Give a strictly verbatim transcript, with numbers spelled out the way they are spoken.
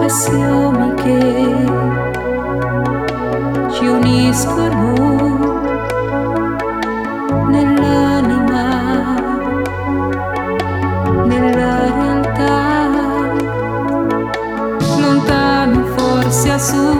passioni che ci uniscono nell'anima, nella realtà, lontano forse a sud.